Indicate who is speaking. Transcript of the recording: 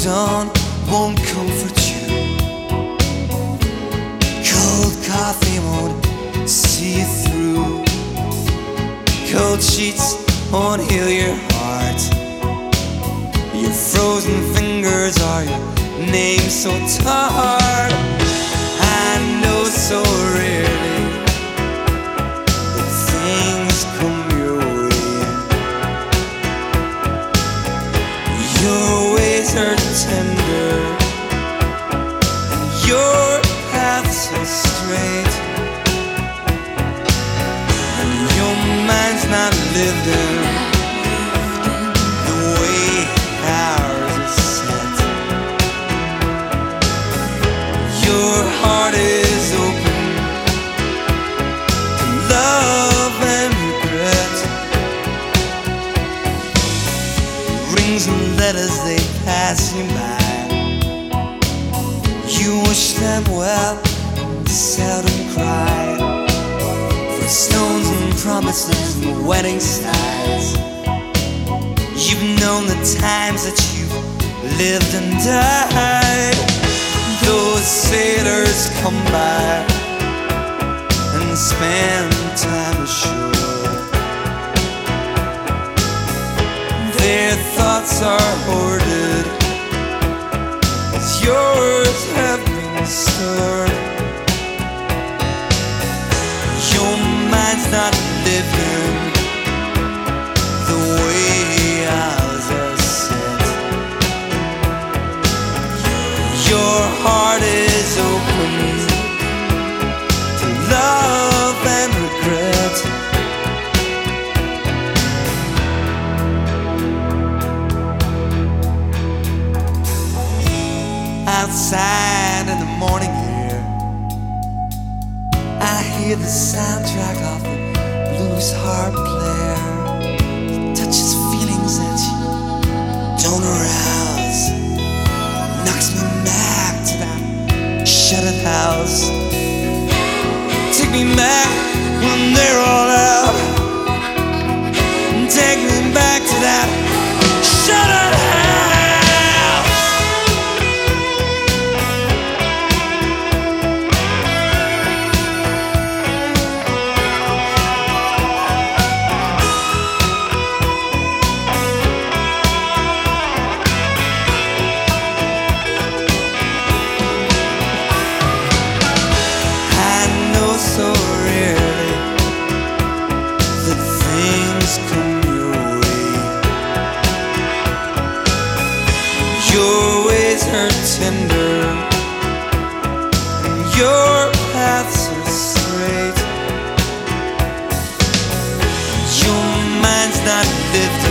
Speaker 1: dawn won't comfort you. Cold coffee won't see you through. Cold sheets won't heal your heart. Your frozen fingers are your name so tired. I know so rarely that things come your way. Your ways are tender and your paths are straight, and your mind's not lived in the way ours is set. Your heart is open to love and regret. Rings and letters, they pass you by. You wish them well and seldom cry for stones and promises and wedding sighs. You've known the times that you've lived and died. Those sailors come by and spend time ashore. Their thoughts are hoarded as yours have been stored. Your mind's not living the way ours are set. Your heart is open to love and regret. Outside in the morning air, I hear the soundtrack of the blues harp player. It touches feelings that you don't arouse, knocks me back to that shuttered house. Take me back when they're all out. Take me back to that shuttered house. So rarely that things come your way. Your ways are tender and your paths are straight. Your mind's not lived